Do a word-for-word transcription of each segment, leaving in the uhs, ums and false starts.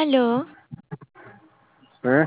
Aló, ¿Eh?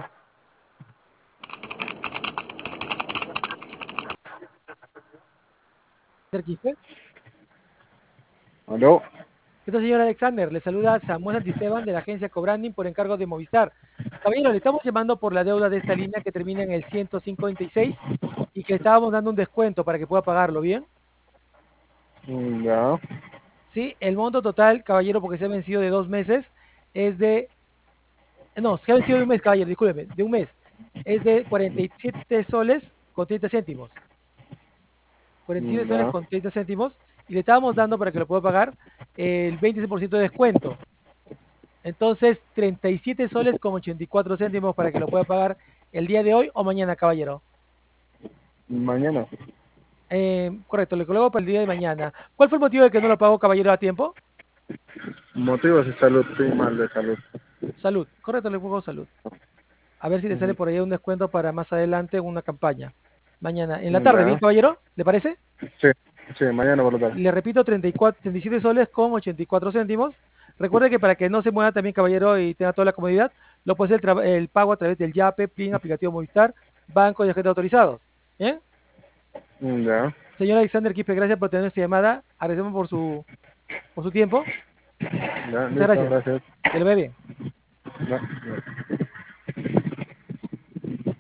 Quispe. ¿Aló? ¿Qué tal, señor Alexander? Le saluda Samuel Santisteban de la agencia Cobranding por encargo de Movistar. Caballero, le estamos llamando por la deuda de esta línea que termina en el ciento cincuenta y seis y seis y que le estábamos dando un descuento para que pueda pagarlo, ¿bien? Mm, Ya. Sí, el monto total, caballero, porque se ha vencido de dos meses, es de... No, se ha vencido de un mes, caballero, discúlpeme, de un mes. Es de cuarenta y siete soles con treinta céntimos. cuarenta y siete Mm, soles Ya. con treinta céntimos y le estábamos dando para que lo pueda pagar el veinte por ciento de descuento. Entonces, treinta y siete soles con ochenta y cuatro céntimos para que lo pueda pagar el día de hoy o mañana, caballero. Mañana. Eh, correcto, le coloco para el día de mañana. ¿Cuál fue el motivo de que no lo pagó, caballero, a tiempo? Motivos de salud, estoy mal de salud. Salud. Correcto, le pongo salud. A ver si le sale Ujú. por ahí un descuento para más adelante en una campaña. Mañana, en la Mm, tarde, ¿bien, Ya. caballero? ¿Le parece? Sí, sí, mañana por la tarde. Le repito, treinta y cuatro, treinta y siete soles con ochenta y cuatro céntimos. Recuerde que para que no se mueva también, caballero, y tenga toda la comodidad, lo puede hacer el, el pago a través del Yape, Plin, aplicativo Movistar, banco y agentes autorizados. ¿Bien? Mm, Ya. Señor Alexander Quispe, gracias por tener esta llamada. Agradecemos por su, por su tiempo. Ya, Muchas listo, gracias. gracias. Que lo vea bien. Ya, ya.